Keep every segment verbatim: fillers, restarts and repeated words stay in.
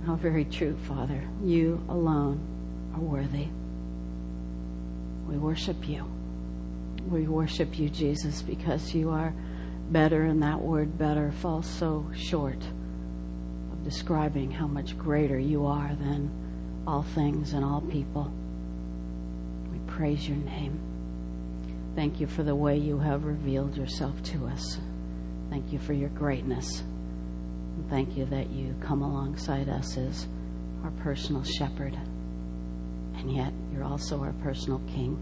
How very true, Father. You alone are worthy. We worship you. We worship you, Jesus, because you are better, and that word better falls so short of describing how much greater you are than all things and all people. We praise your name. Thank you for the way you have revealed yourself to us. Thank you for your greatness. And thank you that you come alongside us as our personal shepherd. And yet you're also our personal king.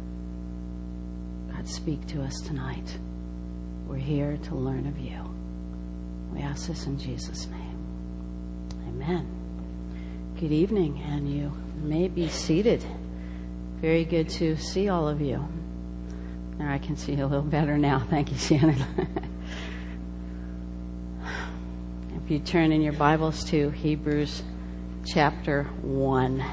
God, speak to us tonight. We're here to learn of you. We ask this in Jesus' name. Amen. Good evening, and you may be seated. Very good to see all of you. There, I can see you a little better now. Thank you, Shannon. If you turn in your Bibles to Hebrews chapter one.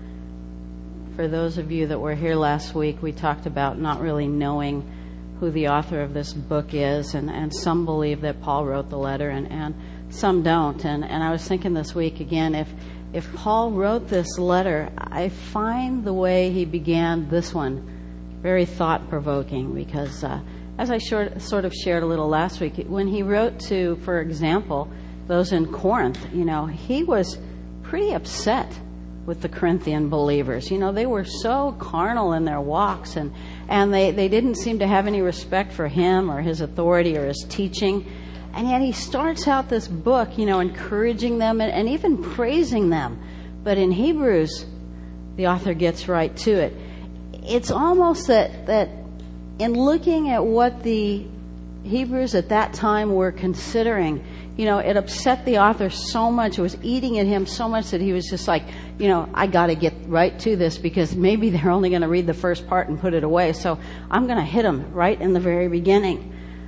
For those of you that were here last week, we talked about not really knowing who the author of this book is, and, and some believe that Paul wrote the letter, and, and some don't. And, and I was thinking this week again, if if Paul wrote this letter, I find the way he began this one very thought-provoking, because uh, as I short, sort of shared a little last week, when he wrote to, for example, those in Corinth, you know, he was pretty upset with the Corinthian believers. You know, they were so carnal in their walks, and, and they, they didn't seem to have any respect for him or his authority or his teaching. And yet he starts out this book, you know, encouraging them and, and even praising them. But in Hebrews, the author gets right to it. It's almost that, that in looking at what the Hebrews at that time were considering, you know, it upset the author so much, it was eating at him so much that he was just like, you know, I got to get right to this, because maybe they're only going to read the first part and put it away. So I'm going to hit them right in the very beginning.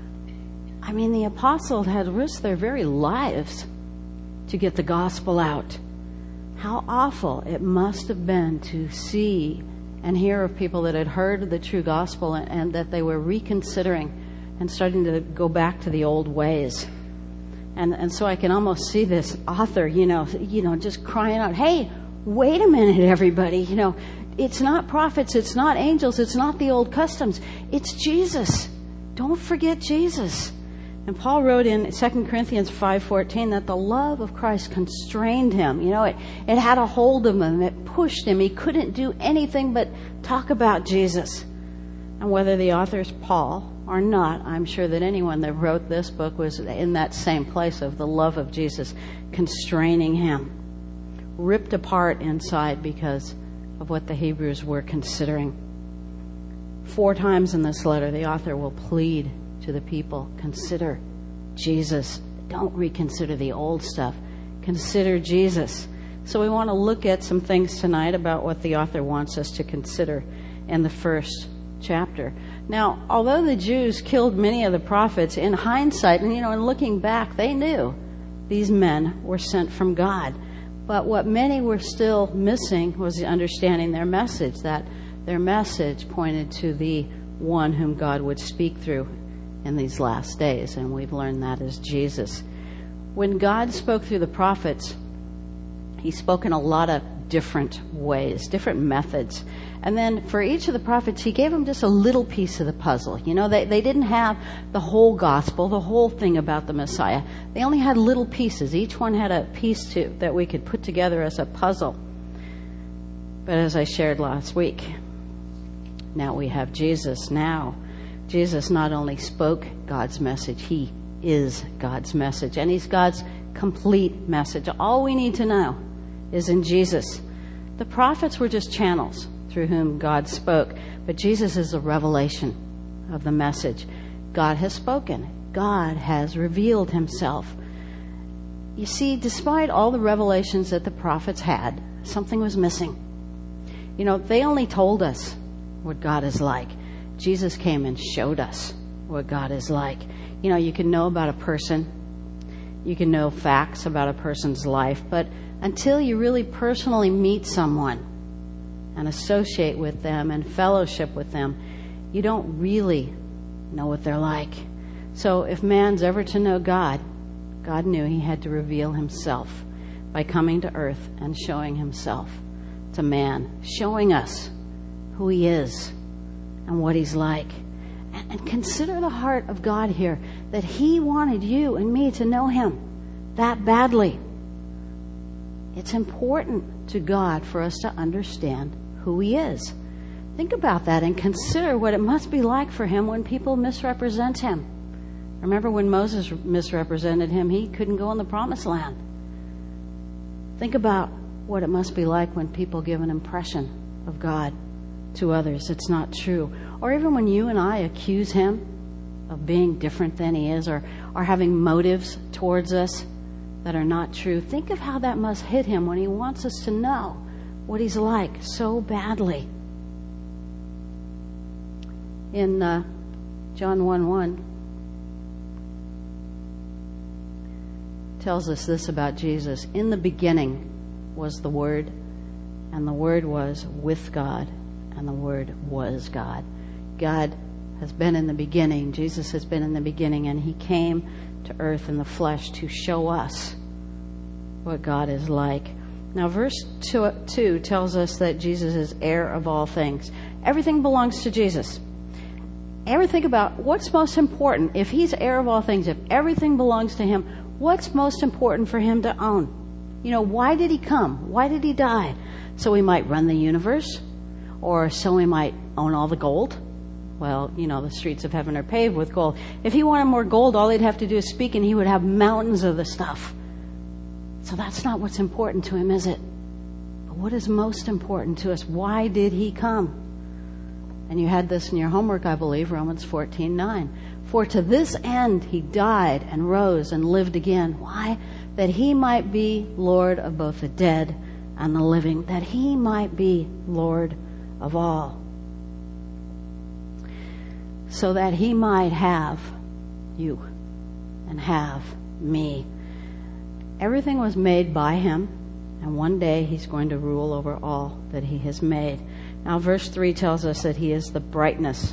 I mean, the apostles had risked their very lives to get the gospel out. How awful it must have been to see and hear of people that had heard the true gospel, and, and that they were reconsidering and starting to go back to the old ways. And and so I can almost see this author, you know, you know, just crying out, hey, wait a minute, everybody. You know, it's not prophets, it's not angels, it's not the old customs. It's Jesus. Don't forget Jesus. And Paul wrote in Second Corinthians five fourteen that the love of Christ constrained him. You know, it, it had a hold of him. It pushed him. He couldn't do anything but talk about Jesus. And whether the author's Paul or not, I'm sure that anyone that wrote this book was in that same place of the love of Jesus constraining him, ripped apart inside because of what the Hebrews were considering. Four times in this letter, the author will plead to the people, consider Jesus. Don't reconsider the old stuff. Consider Jesus. So we want to look at some things tonight about what the author wants us to consider in the first chapter. Now, although the Jews killed many of the prophets, in hindsight, and you know, in looking back, they knew these men were sent from God. But what many were still missing was understanding their message, that their message pointed to the one whom God would speak through in these last days, and we've learned that is Jesus. When God spoke through the prophets, he spoke in a lot of different ways, different methods. And then for each of the prophets, he gave them just a little piece of the puzzle. You know, they, they didn't have the whole gospel, the whole thing about the Messiah. They only had little pieces. Each one had a piece to, that we could put together as a puzzle. But as I shared last week, now we have Jesus. Now, Jesus not only spoke God's message, he is God's message. And he's God's complete message. All we need to know is in Jesus. The prophets were just channels through whom God spoke, but Jesus is a revelation of the message. God has spoken. God has revealed himself. You see, despite all the revelations that the prophets had, something was missing. You know, they only told us what God is like. Jesus came and showed us what God is like. You know, you can know about a person, you can know facts about a person's life, but until you really personally meet someone and associate with them and fellowship with them, you don't really know what they're like. So if man's ever to know God, God knew he had to reveal himself by coming to earth and showing himself to man, showing us who he is and what he's like. And, and consider the heart of God here, that he wanted you and me to know him that badly. It's important to God for us to understand who he is. Think about that and consider what it must be like for him when people misrepresent him. Remember when Moses misrepresented him, he couldn't go in the promised land. Think about what it must be like when people give an impression of God to others. It's not true. Or even when you and I accuse him of being different than he is, or, or having motives towards us that are not true. Think of how that must hit him when he wants us to know what he's like so badly. In uh, John one one, tells us this about Jesus. In the beginning was the Word, and the Word was with God, and the Word was God. God has been in the beginning. Jesus has been in the beginning, and he came to earth in the flesh to show us what God is like. Now, verse two, two tells us that Jesus is heir of all things. Everything belongs to Jesus. Ever think about what's most important? If he's heir of all things, if everything belongs to him, what's most important for him to own? You know, why did he come? Why did he die? So he might run the universe? Or so he might own all the gold? Well, you know, the streets of heaven are paved with gold. If he wanted more gold, all he'd have to do is speak and he would have mountains of the stuff. So that's not what's important to him, is it? But what is most important to us? Why did he come? And you had this in your homework, I believe, Romans fourteen nine. For to this end he died and rose and lived again. Why? That he might be Lord of both the dead and the living. That he might be Lord of all. So that he might have you and have me. Everything was made by him, and one day he's going to rule over all that he has made. Now, verse three tells us that he is the brightness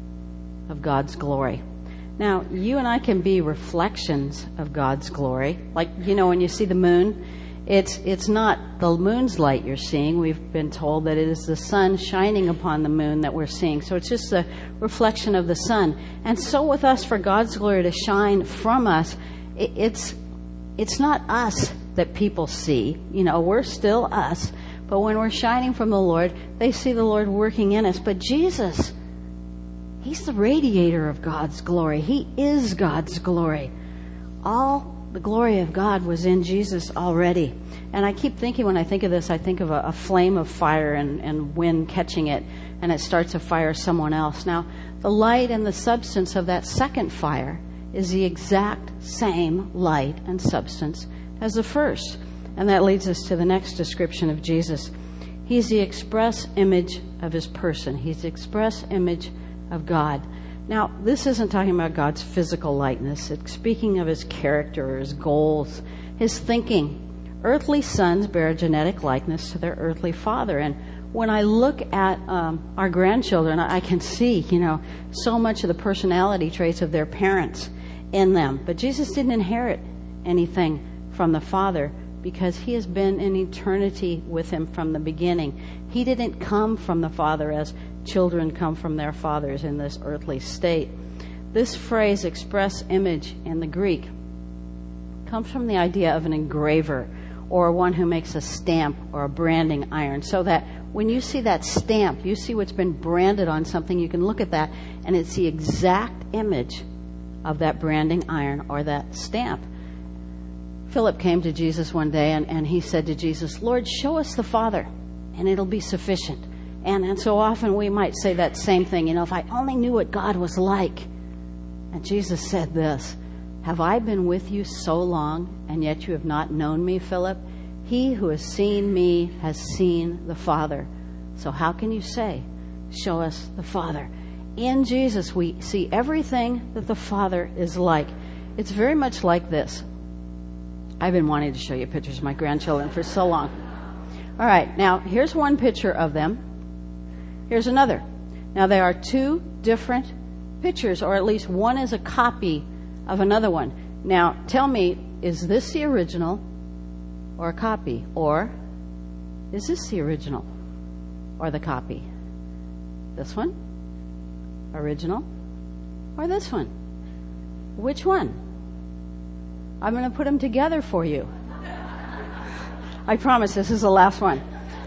of God's glory. Now, you and I can be reflections of God's glory. Like, you know, when you see the moon, it's it's not the moon's light you're seeing. We've been told that it is the sun shining upon the moon that we're seeing. So it's just a reflection of the sun. And so with us, for God's glory to shine from us, it, it's it's not us that people see. You know, we're still us. But when we're shining from the Lord, they see the Lord working in us. But Jesus, he's the radiator of God's glory. He is God's glory. All the glory of God was in Jesus already. And I keep thinking, when I think of this, I think of a, a flame of fire and, and wind catching it, and it starts to fire someone else. Now, the light and the substance of that second fire is the exact same light and substance as the first. And that leads us to the next description of Jesus. He's the express image of his person. He's the express image of God. Now, this isn't talking about God's physical likeness. It's speaking of his character, his goals, his thinking. Earthly sons bear a genetic likeness to their earthly father. And when I look at um, our grandchildren, I can see, you know, so much of the personality traits of their parents in them. But Jesus didn't inherit anything from the Father, because he has been in eternity with him from the beginning. He didn't come from the Father as children come from their fathers in this earthly state. This phrase, express image, in the Greek, comes from the idea of an engraver, or one who makes a stamp or a branding iron, so that when you see that stamp, you see what's been branded on something, you can look at that, and it's the exact image of that branding iron or that stamp. Philip came to Jesus one day, and, and he said to Jesus, Lord, show us the Father, and it'll be sufficient. And, and so often we might say that same thing, you know, if I only knew what God was like. And Jesus said this, have I been with you so long, and yet you have not known me, Philip? He who has seen me has seen the Father. So how can you say, show us the Father? In Jesus, we see everything that the Father is like. It's very much like this. I've been wanting to show you pictures of my grandchildren for so long. All right, now here's one picture of them. Here's another. Now there are two different pictures, or at least one is a copy of another one. Now tell me, is this the original or a copy? Or is this the original or the copy? This one? Original? Or this one? Which one? I'm going to put them together for you. I promise this is the last one.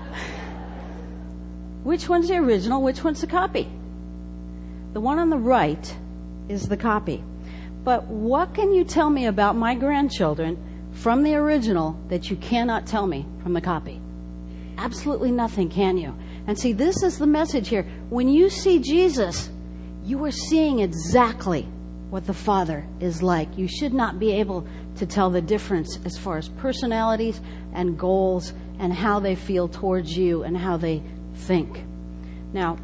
Which one's the original? Which one's the copy? The one on the right is the copy. But what can you tell me about my grandchildren from the original that you cannot tell me from the copy? Absolutely nothing, can you? And see, this is the message here. When you see Jesus, you are seeing exactly what the Father is like. You should not be able to tell the difference as far as personalities and goals and how they feel towards you and how they think. Now,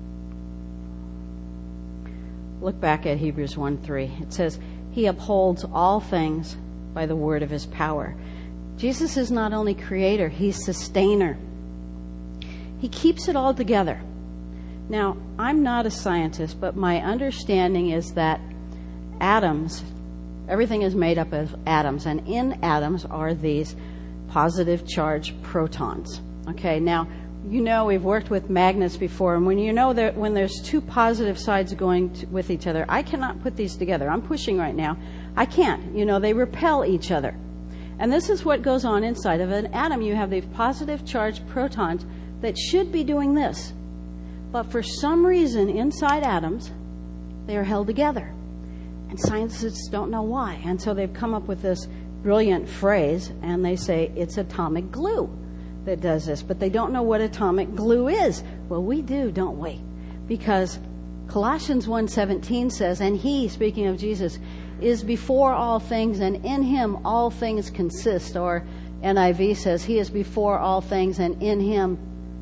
look back at Hebrews one three. It says, He upholds all things by the word of His power. Jesus is not only creator, He's sustainer. He keeps it all together. Now, I'm not a scientist, but my understanding is that atoms, everything is made up of atoms, and in atoms are these positive charged protons. Okay, now, you know we've worked with magnets before, and when you know that when there's two positive sides going to, with each other, I cannot put these together. I'm pushing right now. I can't. You know, they repel each other. And this is what goes on inside of an atom. You have these positive charged protons that should be doing this. But for some reason, inside atoms, they are held together. And scientists don't know why. And so they've come up with this brilliant phrase, and they say it's atomic glue that does this. But they don't know what atomic glue is. Well, we do, don't we? Because Colossians one seventeen says, and He, speaking of Jesus, is before all things, and in Him all things consist. Or N I V says, He is before all things, and in Him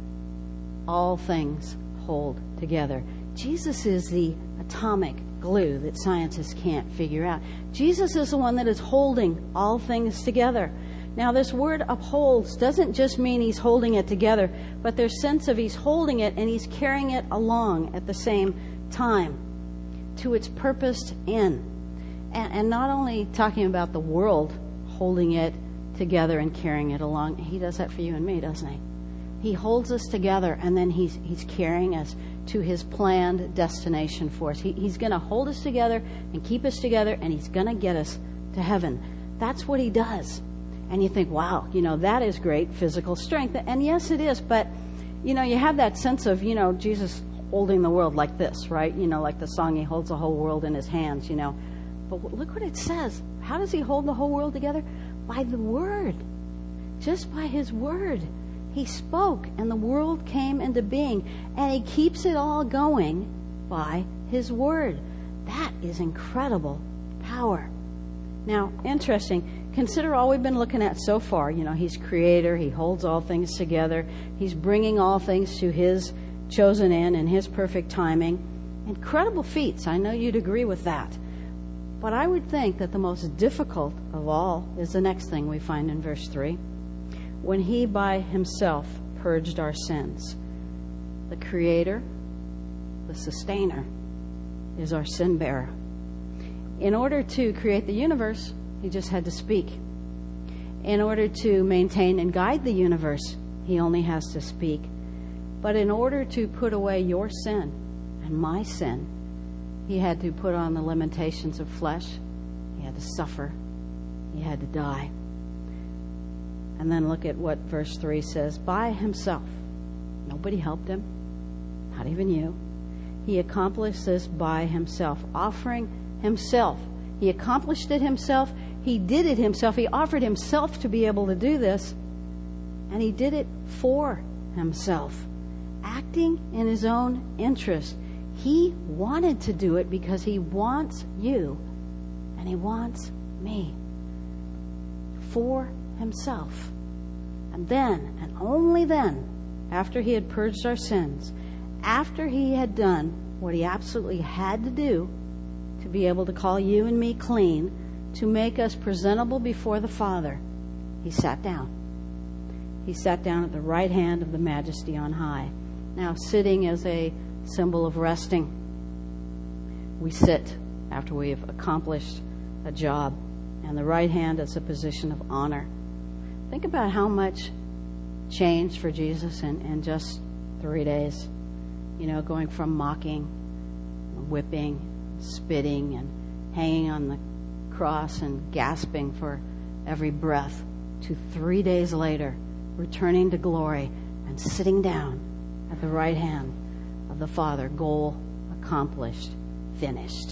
all things hold together. Jesus is the atomic glue that scientists can't figure out. Jesus is the one that is holding all things together. Now, this word upholds doesn't just mean He's holding it together, but there's sense of He's holding it and He's carrying it along at the same time to its purposed end. And, and not only talking about the world holding it together and carrying it along, He does that for you and me, doesn't He? He holds us together, and then He's He's carrying us to His planned destination for us. He, he's going to hold us together and keep us together, and He's going to get us to heaven. That's what He does. And you think, wow, you know, that is great physical strength. And yes, it is. But, you know, you have that sense of, you know, Jesus holding the world like this, right? You know, like the song, He holds the whole world in His hands, you know. But look what it says. How does He hold the whole world together? By the Word. Just by His Word. He spoke, and the world came into being. And He keeps it all going by His Word. That is incredible power. Now, interesting. Consider all we've been looking at so far. You know, He's creator. He holds all things together. He's bringing all things to His chosen end and His perfect timing. Incredible feats. I know you'd agree with that. But I would think that the most difficult of all is the next thing we find in verse three. When He by Himself purged our sins. The Creator, the Sustainer, is our sin bearer. In order to create the universe, He just had to speak. In order to maintain and guide the universe, He only has to speak. But in order to put away your sin and my sin, He had to put on the limitations of flesh. He had to suffer. He had to die. And then look at what verse three says. By Himself. Nobody helped Him. Not even you. He accomplished this by Himself. Offering Himself. He accomplished it Himself. He did it Himself. He offered Himself to be able to do this. And He did it for Himself. Acting in His own interest. He wanted to do it because He wants you. And He wants me. For Himself. And then, and only then, after He had purged our sins, after He had done what He absolutely had to do to be able to call you and me clean, to make us presentable before the Father, He sat down. He sat down at the right hand of the Majesty on high. Now, sitting is a symbol of resting. We sit after we have accomplished a job, and the right hand is a position of honor. Think about how much changed for Jesus in, in just three days. You know, going from mocking, whipping, spitting, and hanging on the cross and gasping for every breath, to three days later, returning to glory and sitting down at the right hand of the Father. Goal accomplished, finished.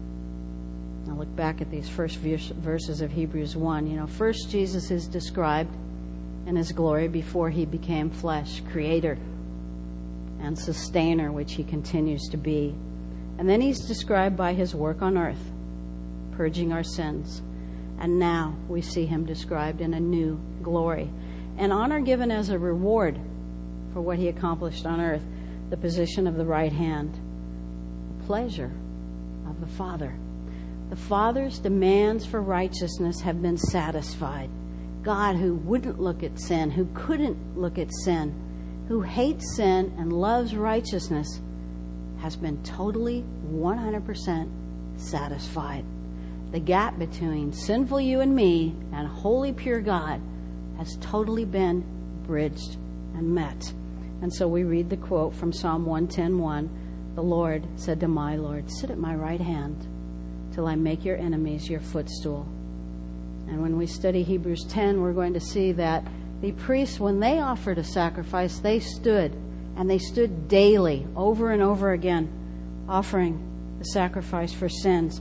Now look back at these first verses of Hebrews one. You know, first Jesus is described in his glory before he became flesh, creator and sustainer, which he continues to be. And then he's described by his work on earth, purging our sins. And now we see him described in a new glory. An honor given as a reward for what he accomplished on earth, the position of the right hand, the pleasure of the Father. The Father's demands for righteousness have been satisfied. God, who wouldn't look at sin, who couldn't look at sin, who hates sin and loves righteousness, has been totally one hundred percent satisfied. The gap between sinful you and me and holy, pure God has totally been bridged and met. And so we read the quote from Psalm one ten one. The Lord said to my Lord, sit at my right hand till I make your enemies your footstool. And when we study Hebrews ten, we're going to see that the priests, when they offered a sacrifice, they stood, and they stood daily, over and over again, offering the sacrifice for sins.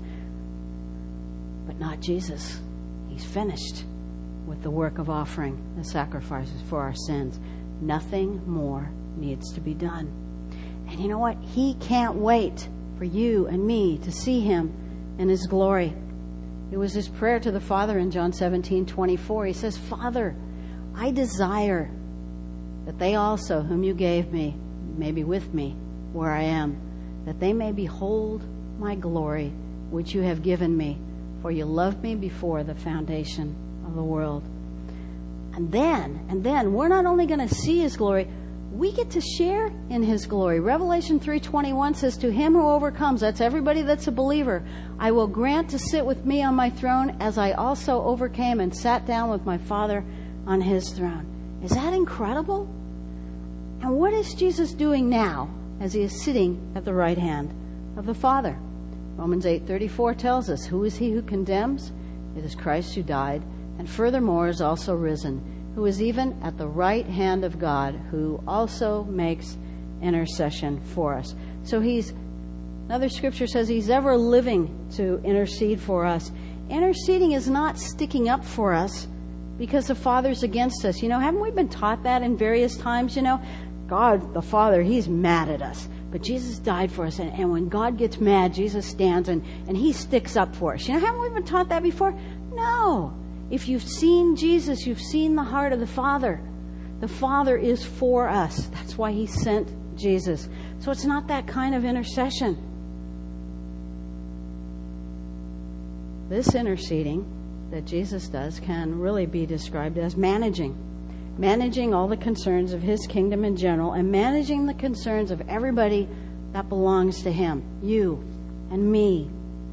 But not Jesus. He's finished with the work of offering the sacrifices for our sins. Nothing more needs to be done. And you know what? He can't wait for you and me to see him in his glory. It was his prayer to the Father in John seventeen twenty-four. He says, Father, I desire that they also, whom you gave me, may be with me where I am, that they may behold my glory, which you have given me, for you loved me before the foundation of the world. And then, and then, we're not only going to see his glory, we get to share in his glory. Revelation three twenty-one says, to him who overcomes, that's everybody that's a believer, I will grant to sit with me on my throne, as I also overcame and sat down with my Father on his throne. Is that incredible? And what is Jesus doing now as he is sitting at the right hand of the Father? Romans eight thirty-four tells us, who is he who condemns? It is Christ who died, and furthermore is also risen, who is even at the right hand of God, who also makes intercession for us. So he's, another scripture says he's ever living to intercede for us. Interceding is not sticking up for us because the Father's against us. You know, haven't we been taught that in various times? You know, God, the Father, he's mad at us. But Jesus died for us. And, and when God gets mad, Jesus stands and, and he sticks up for us. You know, haven't we been taught that before? No. If you've seen Jesus, you've seen the heart of the Father. The Father is for us. That's why he sent Jesus. So it's not that kind of intercession. This interceding that Jesus does can really be described as managing. Managing all the concerns of his kingdom in general, and managing the concerns of everybody that belongs to him. You and me.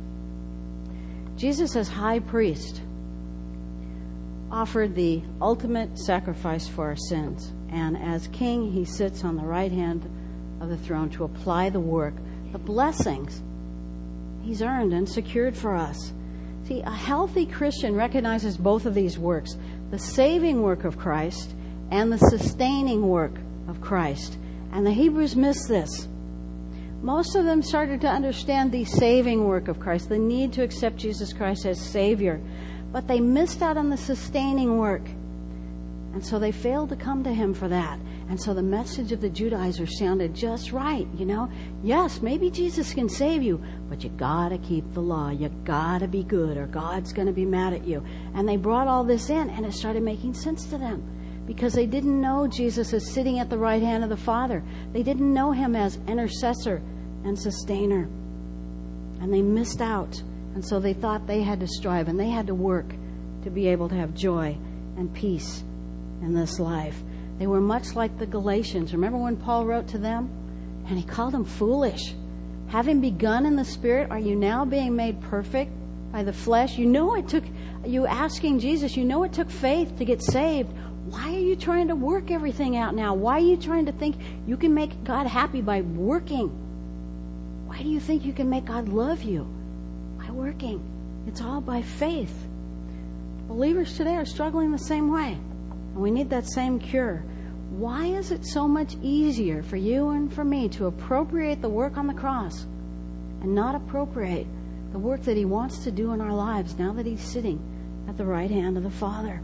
Jesus as high priest offered the ultimate sacrifice for our sins. And as king, he sits on the right hand of the throne to apply the work, the blessings he's earned and secured for us. See, a healthy Christian recognizes both of these works, the saving work of Christ and the sustaining work of Christ. And the Hebrews missed this. Most of them started to understand the saving work of Christ, the need to accept Jesus Christ as Savior. But they missed out on the sustaining work. And so they failed to come to him for that. And so the message of the Judaizers sounded just right, you know. Yes, maybe Jesus can save you, but you gotta keep the law. You gotta be good, or God's gonna be mad at you. And they brought all this in, and it started making sense to them. Because they didn't know Jesus as sitting at the right hand of the Father. They didn't know him as intercessor and sustainer. And they missed out. And so they thought they had to strive and they had to work to be able to have joy and peace in this life. They were much like the Galatians. Remember when Paul wrote to them? And he called them foolish. Having begun in the Spirit, are you now being made perfect by the flesh? You know it took you asking Jesus, you know it took faith to get saved. Why are you trying to work everything out now? Why are you trying to think you can make God happy by working? Why do you think you can make God love you? By working. It's all by faith. Believers today are struggling the same way. And we need that same cure. Why is it so much easier for you and for me to appropriate the work on the cross and not appropriate the work that He wants to do in our lives now that He's sitting at the right hand of the Father?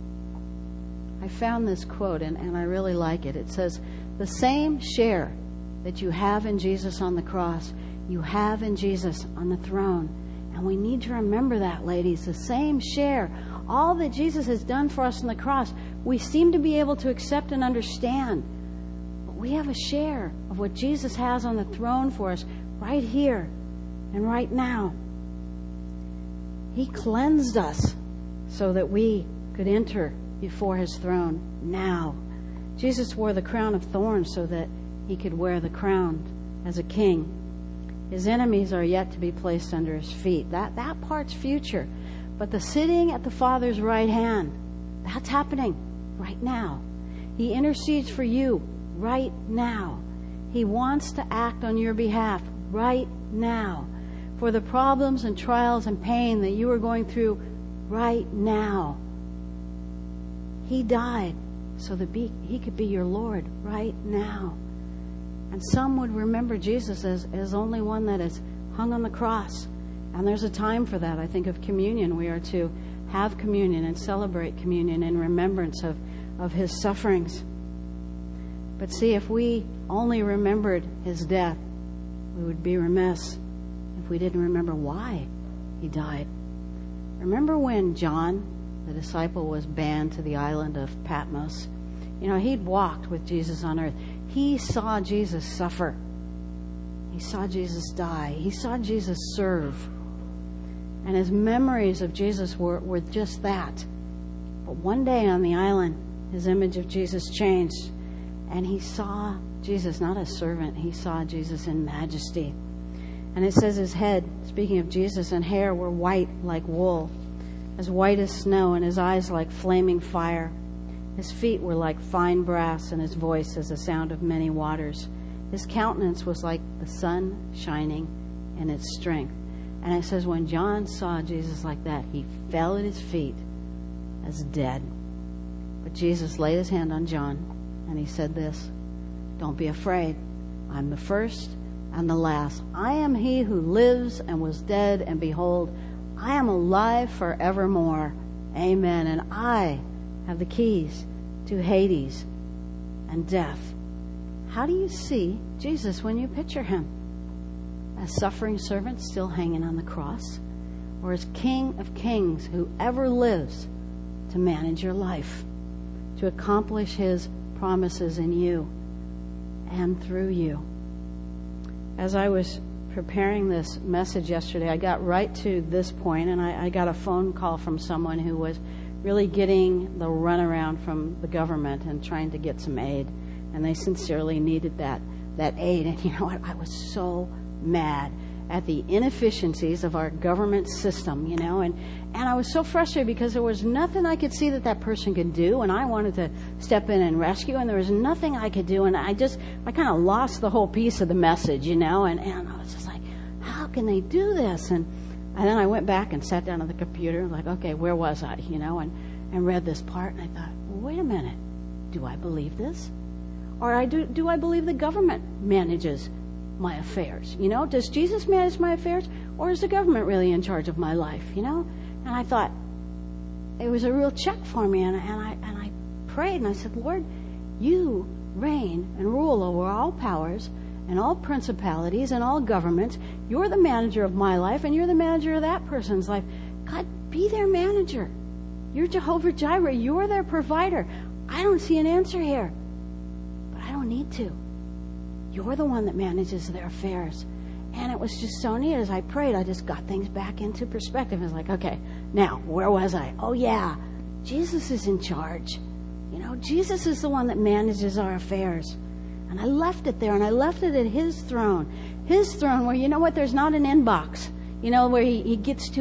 I found this quote, and, and I really like it. It says, the same share that you have in Jesus on the cross, you have in Jesus on the throne. And we need to remember that, ladies. The same share. All that Jesus has done for us on the cross, we seem to be able to accept and understand. But we have a share of what Jesus has on the throne for us right here and right now. He cleansed us so that we could enter before His throne now. Jesus wore the crown of thorns so that He could wear the crown as a king. His enemies are yet to be placed under His feet. That, that part's future. But the sitting at the Father's right hand, that's happening right now. He intercedes for you right now. He wants to act on your behalf right now. For the problems and trials and pain that you are going through right now. He died so that be, He could be your Lord right now. And some would remember Jesus as, as only one that is hung on the cross. And there's a time for that. I think of communion. We are to have communion and celebrate communion in remembrance of, of His sufferings. But see, if we only remembered His death, we would be remiss if we didn't remember why He died. Remember when John, the disciple, was banned to the island of Patmos? You know, he'd walked with Jesus on earth. He saw Jesus suffer. He saw Jesus die. He saw Jesus serve. And his memories of Jesus were, were just that. But one day on the island, his image of Jesus changed. And he saw Jesus not as servant. He saw Jesus in majesty. And it says his head, speaking of Jesus, and hair were white like wool, as white as snow, and his eyes like flaming fire. His feet were like fine brass, and his voice as the sound of many waters. His countenance was like the sun shining in its strength. And it says when John saw Jesus like that, he fell at his feet as dead. But Jesus laid his hand on John, and he said this, "Don't be afraid. I'm the first and the last. I am he who lives and was dead, and behold, I am alive forevermore. Amen. And I have the keys to Hades and death." How do you see Jesus when you picture him? As suffering servant still hanging on the cross? Or as King of Kings who ever lives to manage your life, to accomplish his promises in you and through you? As I was preparing this message yesterday, I got right to this point, and I, I got a phone call from someone who was really getting the runaround from the government and trying to get some aid. And they sincerely needed that that aid. And you know what? I was so mad at the inefficiencies of our government system, you know, and, and I was so frustrated because there was nothing I could see that that person could do, and I wanted to step in and rescue, and there was nothing I could do, and I just, I kind of lost the whole piece of the message, you know, and, and I was just like, how can they do this? And, and then I went back and sat down at the computer, like, okay, where was I, you know, and, and read this part, and I thought, well, wait a minute, do I believe this? Or I do, do I believe the government manages my affairs? You know, does Jesus manage my affairs, or is the government really in charge of my life? You know, and I thought it was a real check for me, and, and I and I prayed and I said, Lord, you reign and rule over all powers and all principalities and all governments. You're the manager of my life, and you're the manager of that person's life. God, be their manager. You're Jehovah Jireh. You're their provider. I don't see an answer here, but I don't need to. You're the one that manages their affairs. And it was just so neat. As I prayed, I just got things back into perspective. It's like, okay, now, where was I? Oh, yeah, Jesus is in charge. You know, Jesus is the one that manages our affairs. And I left it there, and I left it at his throne. His throne where, you know what, there's not an inbox, you know, where he, he gets to it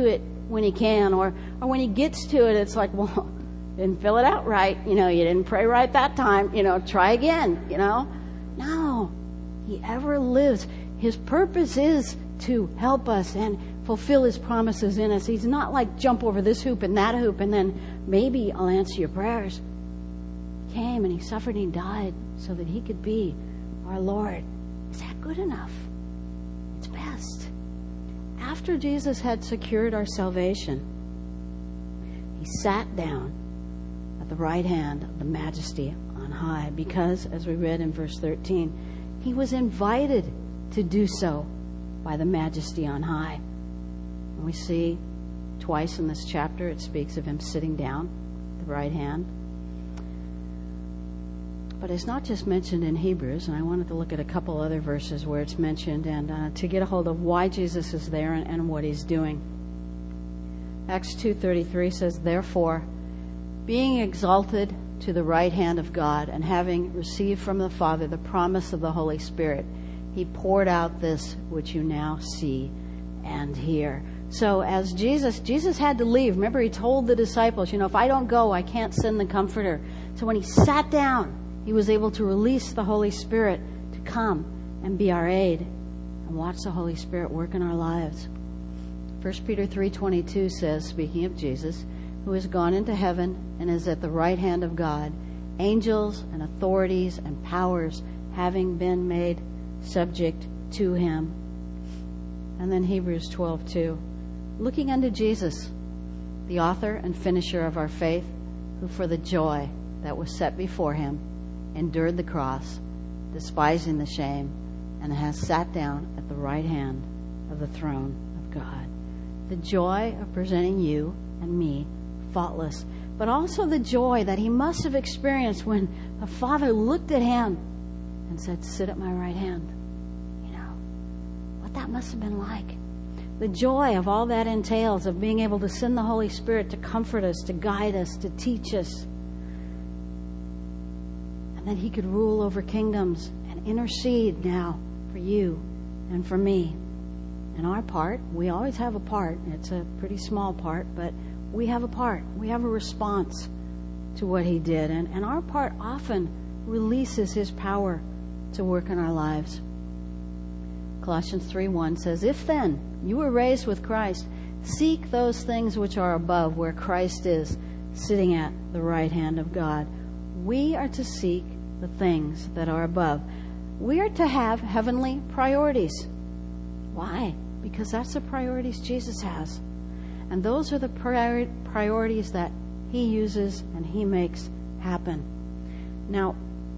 when he can. Or, or when he gets to it, it's like, well, didn't fill it out right. You know, you didn't pray right that time. You know, try again, you know. No, he ever lives. His purpose is to help us and fulfill his promises in us. He's not like jump over this hoop and that hoop and then maybe I'll answer your prayers. He came and he suffered and he died so that he could be our Lord. Is that good enough? It's best. After Jesus had secured our salvation, he sat down at the right hand of the Majesty on high because, as we read in verse thirteen, he was invited to do so by the Majesty on high. And we see twice in this chapter it speaks of him sitting down at the right hand. But it's not just mentioned in Hebrews, and I wanted to look at a couple other verses where it's mentioned and uh, to get a hold of why Jesus is there and, and what he's doing. Acts two thirty-three says, "Therefore, being exalted to the right hand of God and having received from the Father the promise of the Holy Spirit, he poured out this which you now see and hear." So as Jesus, Jesus had to leave. Remember, he told the disciples, you know, if I don't go, I can't send the Comforter. So when he sat down, he was able to release the Holy Spirit to come and be our aid and watch the Holy Spirit work in our lives. First Peter three twenty-two says, speaking of Jesus, who has gone into heaven and is at the right hand of God, angels and authorities and powers having been made subject to him. And then Hebrews twelve two, looking unto Jesus, the author and finisher of our faith, who for the joy that was set before him endured the cross, despising the shame, and has sat down at the right hand of the throne of God. The joy of presenting you and me faultless, but also the joy that he must have experienced when the Father looked at him and said, sit at my right hand. You know, what that must have been like. The joy of all that entails, of being able to send the Holy Spirit to comfort us, to guide us, to teach us. And then he could rule over kingdoms and intercede now for you and for me. And our part, we always have a part. It's a pretty small part, but we have a part. We have a response to what he did. And, and our part often releases his power to work in our lives. Colossians three one says, if then you were raised with Christ, seek those things which are above, where Christ is, sitting at the right hand of God. We are to seek the things that are above. We are to have heavenly priorities. Why? Because that's the priorities Jesus has. And those are the priori- priorities that he uses and he makes happen. Now,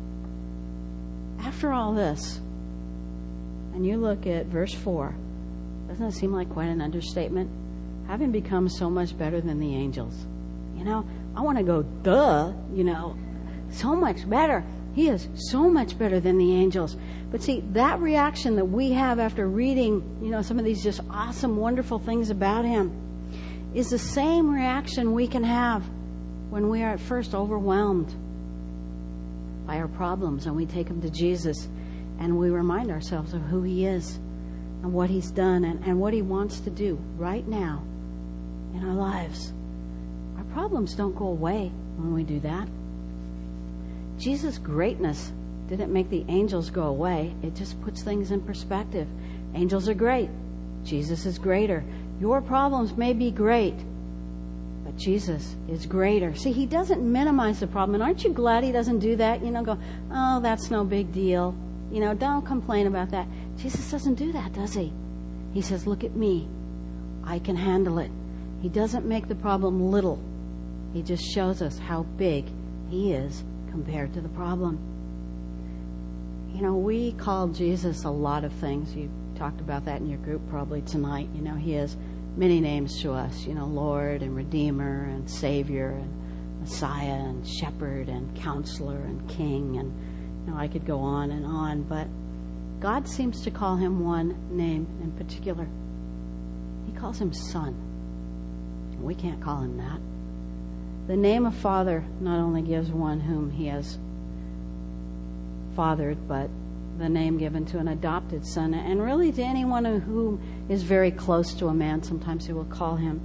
after all this, and you look at verse four, doesn't it seem like quite an understatement? Having become so much better than the angels. You know, I want to go, duh, you know, so much better. He is so much better than the angels. But see, that reaction that we have after reading, you know, some of these just awesome, wonderful things about him is the same reaction we can have when we are at first overwhelmed by our problems and we take them to Jesus and we remind ourselves of who he is and what he's done and, and what he wants to do right now in our lives. Our problems don't go away when we do that. Jesus' greatness didn't make the angels go away. It just puts things in perspective. Angels are great. Jesus is greater. Your problems may be great, but Jesus is greater. See, he doesn't minimize the problem. And aren't you glad he doesn't do that? You know, go, oh, that's no big deal. You know, don't complain about that. Jesus doesn't do that, does he? He says, look at me. I can handle it. He doesn't make the problem little. He just shows us how big he is compared to the problem. You know, we call Jesus a lot of things. You talked about that in your group probably tonight. You know, he has many names to us. You know, Lord and Redeemer and Savior and Messiah and Shepherd and Counselor and King. And, you know, I could go on and on. But God seems to call him one name in particular. He calls him Son. We can't call him that. The name of Father not only gives one whom he has fathered, but the name given to an adopted son, and really to anyone who is very close to a man. Sometimes he will call him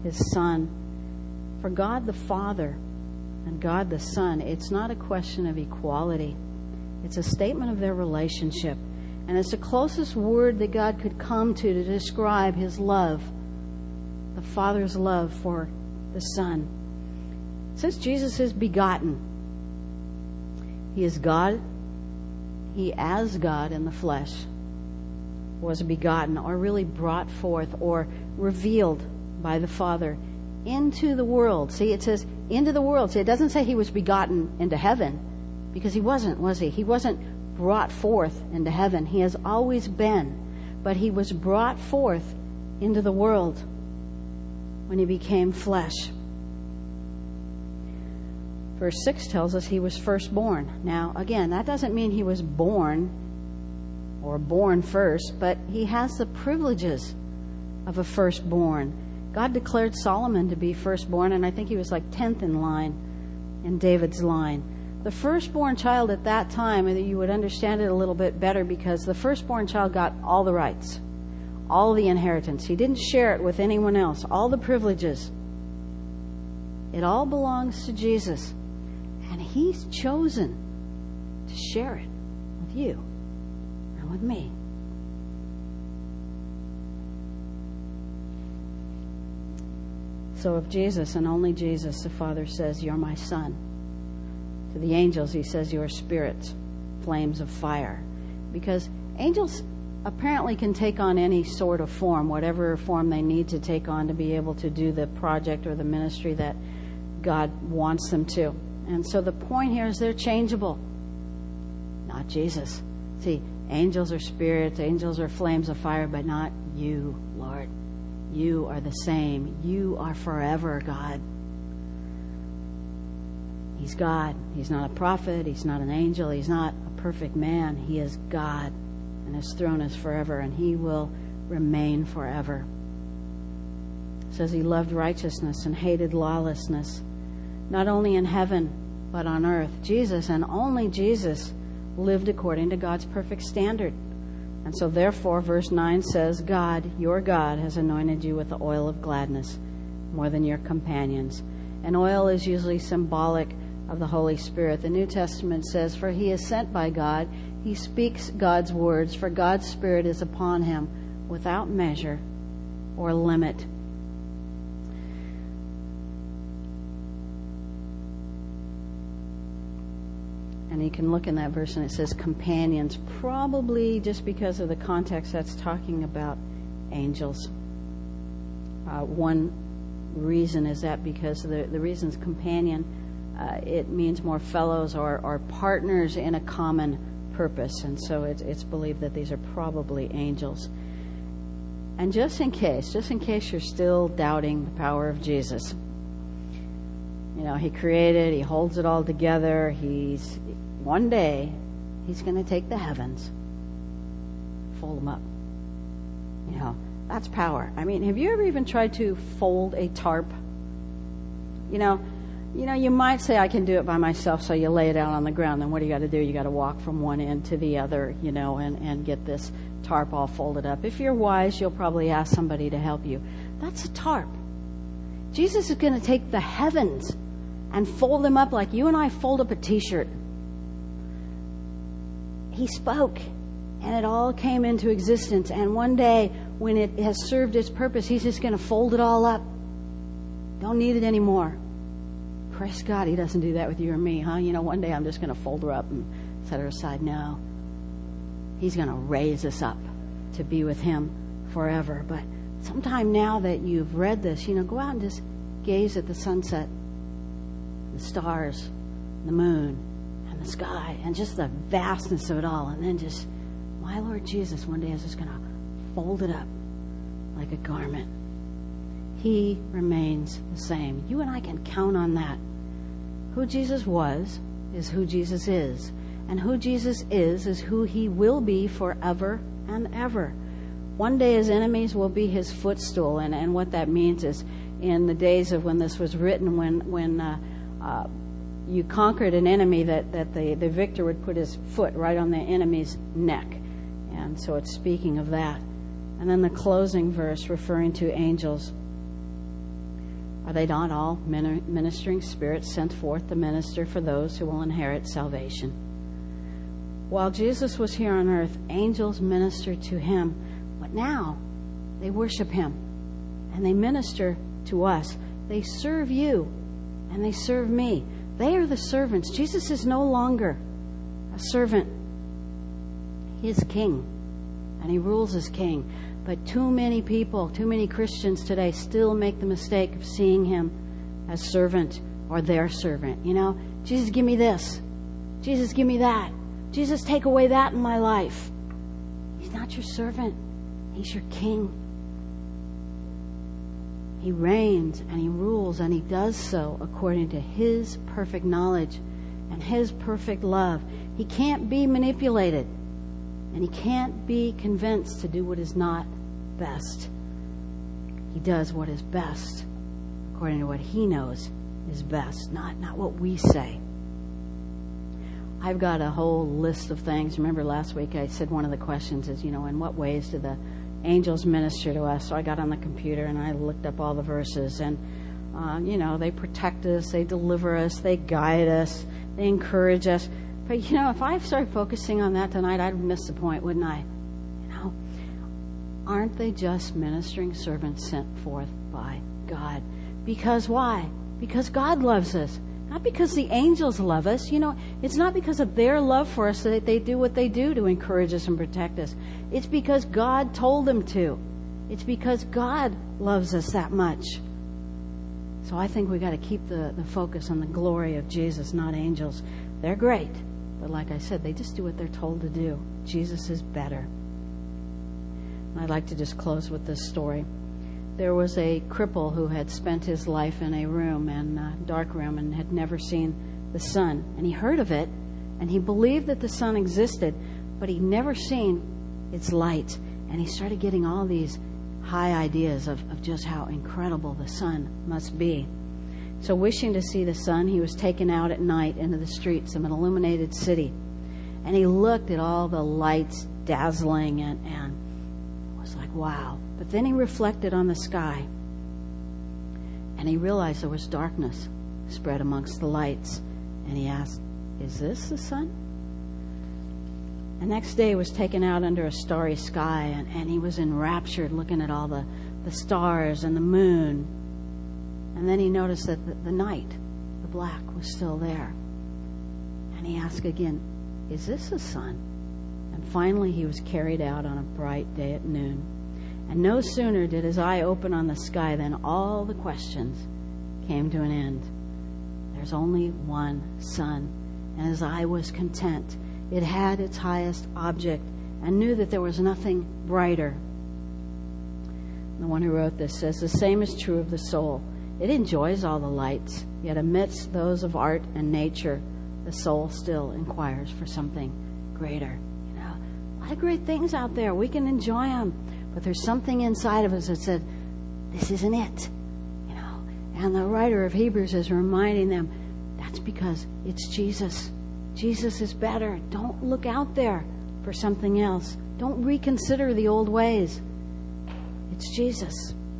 his Son. For God the Father and God the Son, it's not a question of equality. It's a statement of their relationship. And it's the closest word that God could come to to describe his love, the Father's love for the Son. Since Jesus is begotten, he is God, he as God in the flesh was begotten, or really brought forth or revealed by the Father into the world. See, it says into the world. See, it doesn't say he was begotten into heaven, because he wasn't, was he? He wasn't brought forth into heaven. He has always been, but he was brought forth into the world when he became flesh. Verse six tells us he was firstborn. Now, again, that doesn't mean he was born or born first, but he has the privileges of a firstborn. God declared Solomon to be firstborn, and I think he was like tenth in line in David's line. The firstborn child at that time, and you would understand it a little bit better, because the firstborn child got all the rights, all the inheritance. He didn't share it with anyone else, all the privileges. It all belongs to Jesus. And he's chosen to share it with you and with me. So of Jesus, and only Jesus, the Father says, "You're my Son." To the angels, he says, "You're spirits, flames of fire." Because angels apparently can take on any sort of form, whatever form they need to take on to be able to do the project or the ministry that God wants them to. And so the point here is they're changeable. Not Jesus. See, angels are spirits, angels are flames of fire, but not you, Lord. You are the same. You are forever, God. He's God. He's not a prophet. He's not an angel. He's not a perfect man. He is God, and his throne is forever, and he will remain forever. It says he loved righteousness and hated lawlessness, not only in heaven, but on earth. Jesus, and only Jesus, lived according to God's perfect standard. And so therefore, verse nine says, God, your God, has anointed you with the oil of gladness more than your companions. And oil is usually symbolic of the Holy Spirit. The New Testament says, for he is sent by God. He speaks God's words, for God's Spirit is upon him without measure or limit. And you can look in that verse and it says companions, probably just because of the context that's talking about angels. Uh, one reason is that because the, the reason's companion, uh, it means more fellows or, or partners in a common purpose. And so it's, it's believed that these are probably angels. And just in case, just in case you're still doubting the power of Jesus, you know, he created, he holds it all together. He's, one day, he's going to take the heavens, fold them up. You know, that's power. I mean, have you ever even tried to fold a tarp? You know, you know, you might say, I can do it by myself, so you lay it out on the ground. Then what do you got to do? You got to walk from one end to the other, you know, and, and get this tarp all folded up. If you're wise, you'll probably ask somebody to help you. That's a tarp. Jesus is going to take the heavens and fold them up like you and I fold up a t-shirt. He spoke, and it all came into existence. And one day, when it has served its purpose, he's just going to fold it all up. Don't need it anymore. Praise God, he doesn't do that with you or me, huh? You know, one day I'm just going to fold her up and set her aside. No. He's going to raise us up to be with him forever. But sometime now that you've read this, you know, go out and just gaze at the sunset, the stars, the moon, and the sky, and just the vastness of it all. And then just, my Lord Jesus, one day is just going to fold it up like a garment. He remains the same. You and I can count on that. Who Jesus was is who Jesus is. And who Jesus is is who he will be forever and ever. One day his enemies will be his footstool. And, and what that means is in the days of when this was written, when when uh, uh, you conquered an enemy, that, that the, the victor would put his foot right on the enemy's neck. And so it's speaking of that. And then the closing verse referring to angels. Are they not all ministering spirits sent forth to minister for those who will inherit salvation? While Jesus was here on earth, angels ministered to him, but now they worship him and they minister to us. They serve you and they serve me. They are the servants. Jesus is no longer a servant. He is king and he rules as king. But too many people, too many Christians today still make the mistake of seeing him as servant or their servant. You know, Jesus, give me this. Jesus, give me that. Jesus, take away that in my life. He's not your servant. He's your king. He reigns and he rules, and he does so according to his perfect knowledge and his perfect love. He can't be manipulated, and he can't be convinced to do what is not best. He does what is best according to what he knows is best, not, not what we say. I've got a whole list of things. Remember last week I said one of the questions is, you know, in what ways do the angels minister to us? So I got on the computer and I looked up all the verses, and uh, you know, they protect us, they deliver us, they guide us, they encourage us. But you know, if I started focusing on that tonight, I'd miss the point, wouldn't I? You know, aren't they just ministering servants sent forth by God? Because why? Because God loves us. Not because the angels love us. You know, it's not because of their love for us that they do what they do to encourage us and protect us. It's because God told them to. It's because God loves us that much. So I think we got to keep the, the focus on the glory of Jesus, not angels. They're great, but like I said, they just do what they're told to do. Jesus is better. And I'd like to just close with this story. There was a cripple who had spent his life in a room, and a dark room, and had never seen the sun. And he heard of it, and he believed that the sun existed, but he'd never seen its light. And he started getting all these high ideas of, of just how incredible the sun must be. So wishing to see the sun, he was taken out at night into the streets of an illuminated city. And he looked at all the lights dazzling, and, and was like, wow. But then he reflected on the sky, and he realized there was darkness spread amongst the lights. And he asked, is this the sun? The next day he was taken out under a starry sky, and, and he was enraptured looking at all the, the stars and the moon. And then he noticed that the, the night, the black, was still there. And he asked again, is this the sun? And finally he was carried out on a bright day at noon. And no sooner did his eye open on the sky than all the questions came to an end. There's only one sun, and his eye was content. It had its highest object and knew that there was nothing brighter. The one who wrote this says, the same is true of the soul. It enjoys all the lights, yet amidst those of art and nature, the soul still inquires for something greater. You know, a lot of great things out there. We can enjoy them. But there's something inside of us that said, this isn't it. You know, and the writer of Hebrews is reminding them, that's because it's Jesus. Jesus is better. Don't look out there for something else. Don't reconsider the old ways. It's Jesus.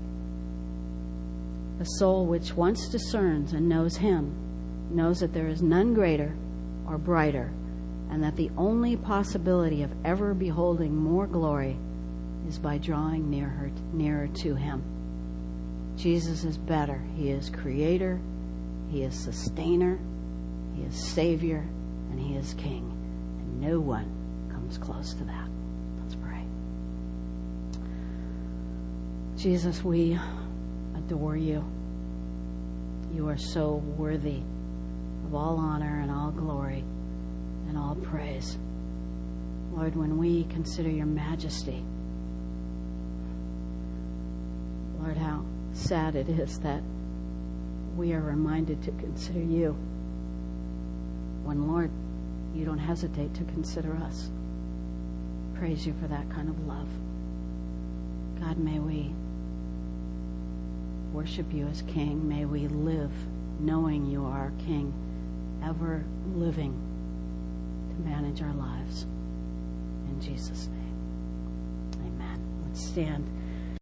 The soul which once discerns and knows him knows that there is none greater or brighter, and that the only possibility of ever beholding more glory is by drawing near her, nearer to him. Jesus is better. He is creator, he is sustainer, he is savior, and he is king. And no one comes close to that. Let's pray. Jesus, we adore you. You are so worthy of all honor and all glory and all praise. Lord, when we consider your majesty, Lord, how sad it is that we are reminded to consider you when, Lord, you don't hesitate to consider us. Praise you for that kind of love. God, may we worship you as King. May we live knowing you are our King, ever living to manage our lives. In Jesus' name, amen. Let's stand.